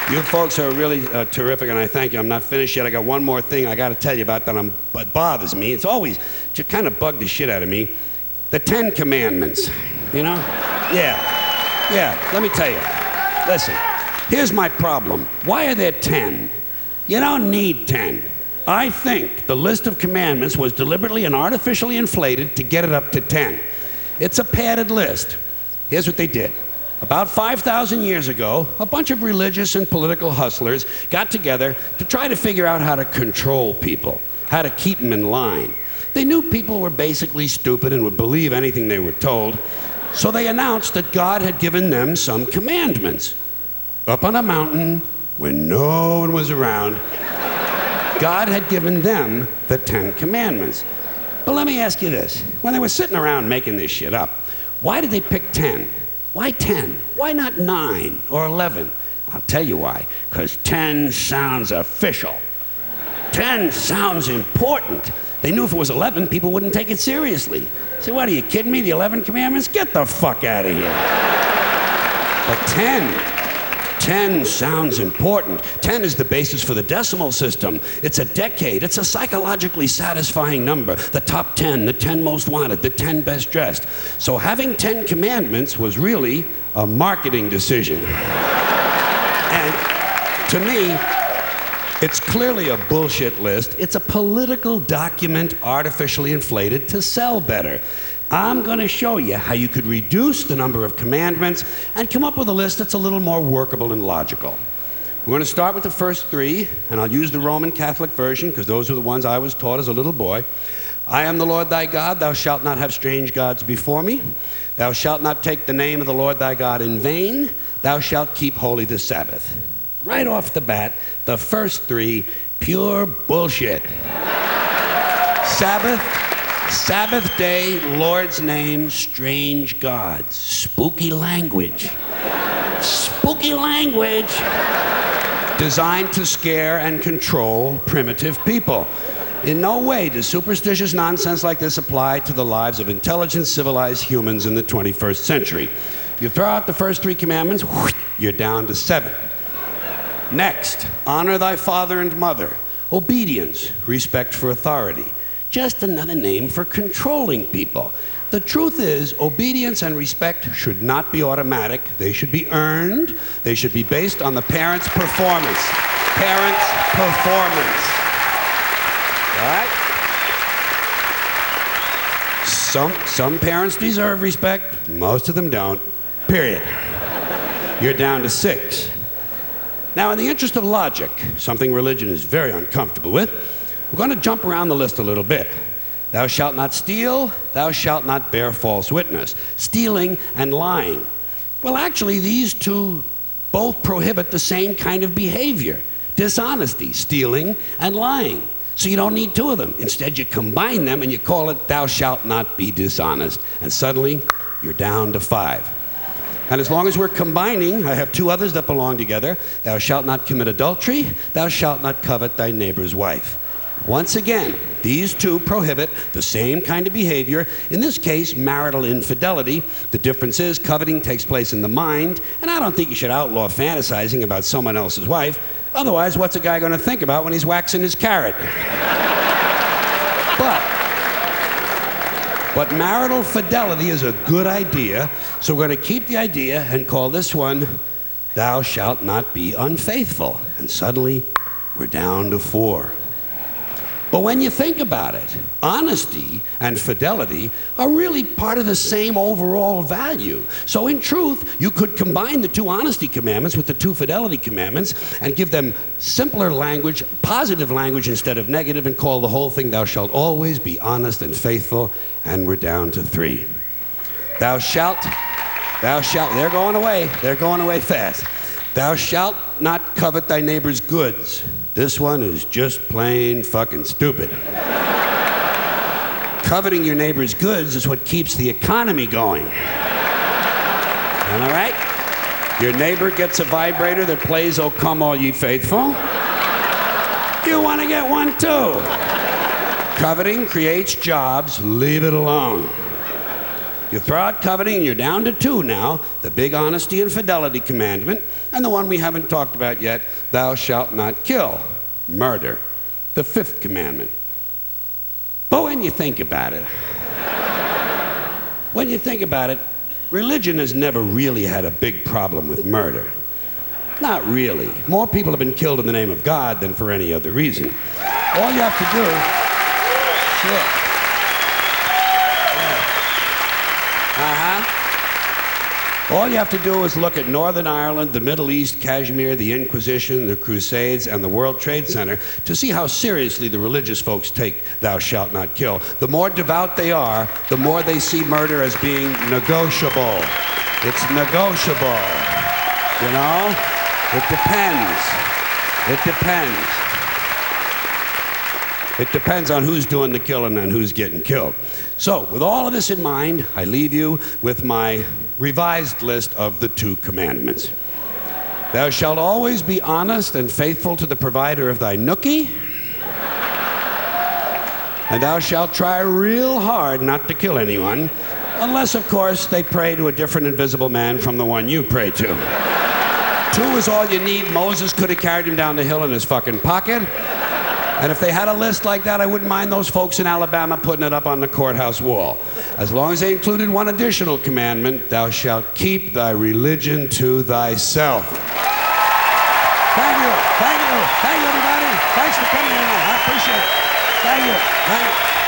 You folks are really terrific, and I thank you. I'm not finished yet. I got one more thing I got to tell you about that bothers me. It's always just kind of bugged the shit out of me. The 10 Commandments, you know? Yeah, let me tell you. Listen, here's my problem. Why are there 10? You don't need 10. I think the list of commandments was deliberately and artificially inflated to get it up to 10. It's a padded list. Here's what they did. About 5,000 years ago, a bunch of religious and political hustlers got together to try to figure out how to control people, how to keep them in line. They knew people were basically stupid and would believe anything they were told, so they announced that God had given them some commandments. Up on a mountain, when no one was around, God had given them the 10 Commandments. But let me ask you this. When they were sitting around making this shit up, why did they pick 10? Why 10? Why not 9 or 11? I'll tell you why. Because 10 sounds official. 10 sounds important. They knew if it was 11, people wouldn't take it seriously. Say, what, are you kidding me? The 11 Commandments? Get the fuck out of here. But 10 sounds important. 10 is the basis for the decimal system. It's a decade. It's a psychologically satisfying number. The top 10, the 10 most wanted, the 10 best dressed. So having 10 commandments was really a marketing decision. And to me, it's clearly a bullshit list. It's a political document artificially inflated to sell better. I'm going to show you how you could reduce the number of commandments and come up with a list that's a little more workable and logical. We're going to start with the first 3, and I'll use the Roman Catholic version because those are the ones I was taught as a little boy. I am the Lord thy God. Thou shalt not have strange gods before me. Thou shalt not take the name of the Lord thy God in vain. Thou shalt keep holy the Sabbath. Right off the bat, the first 3, pure bullshit. Sabbath day, Lord's name, strange gods. Spooky language. Spooky language. Designed to scare and control primitive people. In no way does superstitious nonsense like this apply to the lives of intelligent, civilized humans in the 21st century. You throw out the first 3 commandments, you're down to 7. Next, honor thy father and mother. Obedience, respect for authority. Just another name for controlling people. The truth is, obedience and respect should not be automatic. They should be earned. They should be based on the parent's performance. Parent's performance. All right? Some parents deserve respect. Most of them don't. Period. You're down to 6. Now, in the interest of logic, something religion is very uncomfortable with, we're going to jump around the list a little bit. Thou shalt not steal. Thou shalt not bear false witness. Stealing and lying. Well, actually, these two both prohibit the same kind of behavior. Dishonesty, stealing, and lying. So you don't need 2 of them. Instead, you combine them and you call it thou shalt not be dishonest. And suddenly, you're down to 5. And as long as we're combining, I have 2 others that belong together. Thou shalt not commit adultery. Thou shalt not covet thy neighbor's wife. Once again, these 2 prohibit the same kind of behavior, in this case, marital infidelity. The difference is coveting takes place in the mind, and I don't think you should outlaw fantasizing about someone else's wife. Otherwise, what's a guy going to think about when he's waxing his carrot? But marital fidelity is a good idea, so we're going to keep the idea and call this one, thou shalt not be unfaithful. And suddenly, we're down to 4. But when you think about it, honesty and fidelity are really part of the same overall value. So in truth, you could combine the 2 honesty commandments with the 2 fidelity commandments and give them simpler language, positive language instead of negative, and call the whole thing, thou shalt always be honest and faithful, and we're down to 3. Thou shalt, they're going away fast. Thou shalt not covet thy neighbor's goods. This one is just plain fucking stupid. Coveting your neighbor's goods is what keeps the economy going. All right? Your neighbor gets a vibrator that plays "O Come All Ye Faithful." You want to get one too. Coveting creates jobs. Leave it alone. You throw out coveting, and you're down to two now: the big honesty and fidelity commandment, and the one we haven't talked about yet, thou shalt not kill, murder, the fifth commandment. But when you think about it, religion has never really had a big problem with murder. Not really. More people have been killed in the name of God than for any other reason. All you have to do... Sure. All you have to do is look at Northern Ireland, the Middle East, Kashmir, the Inquisition, the Crusades, and the World Trade Center to see how seriously the religious folks take thou shalt not kill. The more devout they are, the more they see murder as being negotiable. It's negotiable. You know? It depends. It depends on who's doing the killing and who's getting killed. So, with all of this in mind, I leave you with my revised list of the 2 commandments. Thou shalt always be honest and faithful to the provider of thy nookie. And thou shalt try real hard not to kill anyone, unless, of course, they pray to a different invisible man from the one you pray to. 2 is all you need. Moses could have carried him down the hill in his fucking pocket. And if they had a list like that, I wouldn't mind those folks in Alabama putting it up on the courthouse wall. As long as they included one additional commandment: thou shalt keep thy religion to thyself. Thank you, everybody. Thanks for coming in. I appreciate it. Thank you.